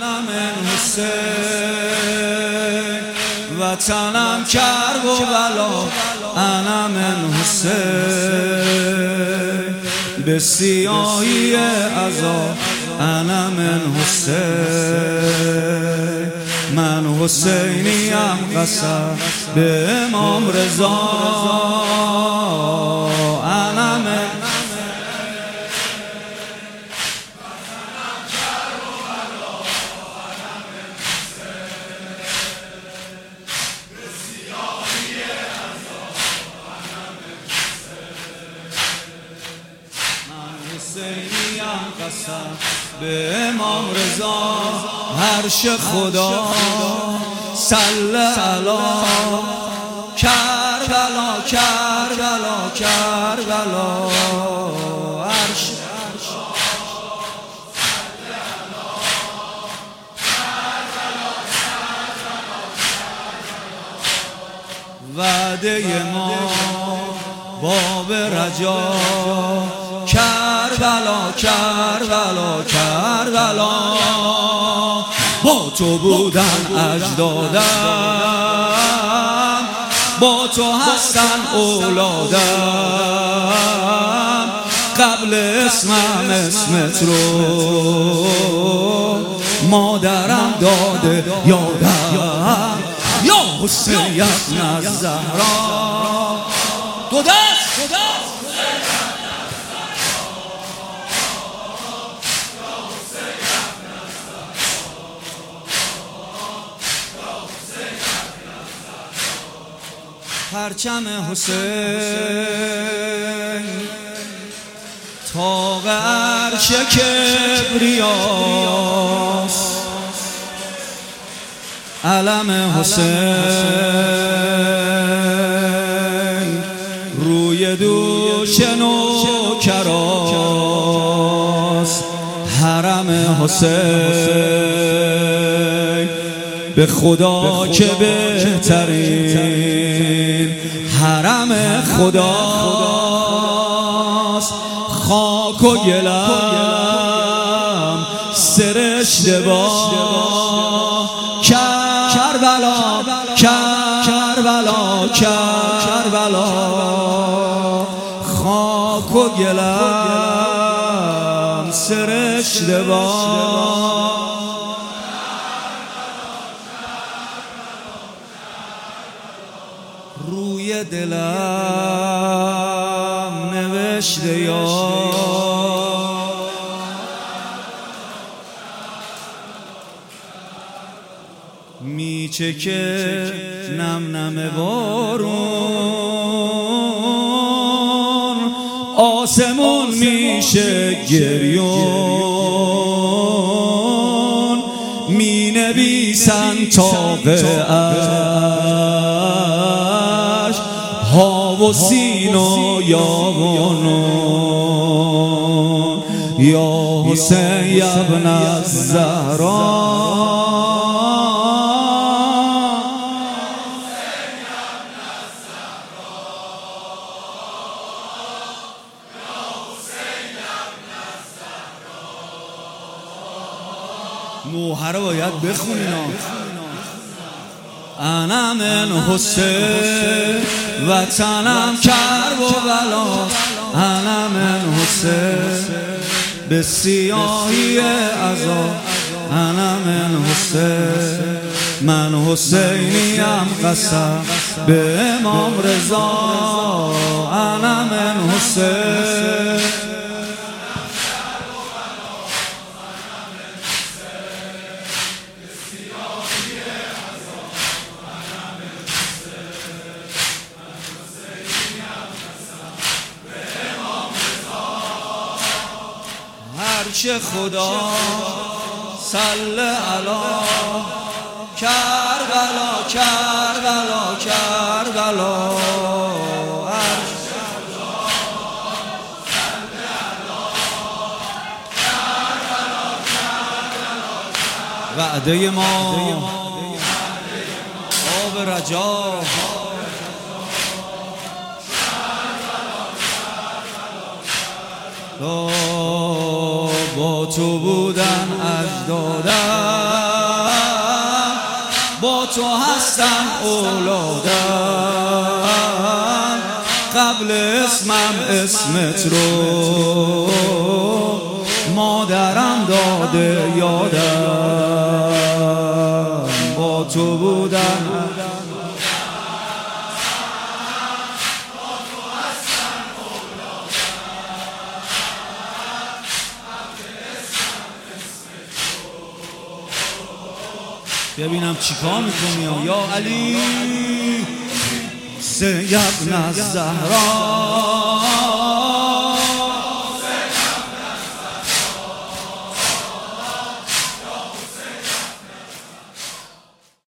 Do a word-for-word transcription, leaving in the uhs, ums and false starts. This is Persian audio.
علم حسین وطنم کرب و بلا علم حسین به سیاهی عزا علم حسین من حسینیم قسم به امام رضا علم حسینیم قسم به امام رضا هرش خدا صلی علی کربلا کربلا کربلا هرش وعده ما باب رجا کربلا کربلا کربلا با تو بودن اجدادم با تو هستن اولادم قبل اسمم اسمت رو مادرم داده یادم یا حسین ابن الزهرا دو دست دو دست پرچم حسین تاق عرش کبریاست علم حسین روی دوش نوکراست حرم حسین به خدا که بهترین حرم خداست خاک و گلم سرشته با کربلا کربلا کربلا خاک و گلم سرشته با روی دلم نوشته یا میچه که نم نم بارون آسمون میشه گریون می نویسن طاق عرش ها و سین و یا و نون یا حسین ابن الزهرا نوحه رو باید بخونین. انا من حسین وطنم کرب و بلا انا من حسین به سیاهی عزا انا من حسین من حسینیم قسم به امام رضا انا من حسین هرچ خدا صلی علی کربلا کربلا کربلا هرچ خدا صلی علی کربلا کربلا وعده ما آب رجا با تو بودن اجدادم هستم اولادم، قبل اسمم اسمت رو مادرم داده یادم، با تو بودن ببینم چیکار میکنی یا علی سید ابن الزهرا.